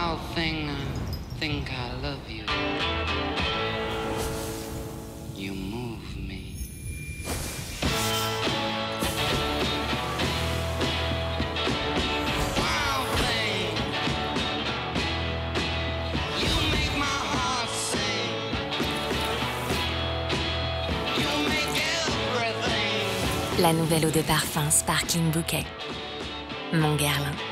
Wild thing, I think I love you. You move me. Wild thing, you make my heart sing. You make everything. La nouvelle eau de parfum Sparkling Bouquet. Mon Guerlain.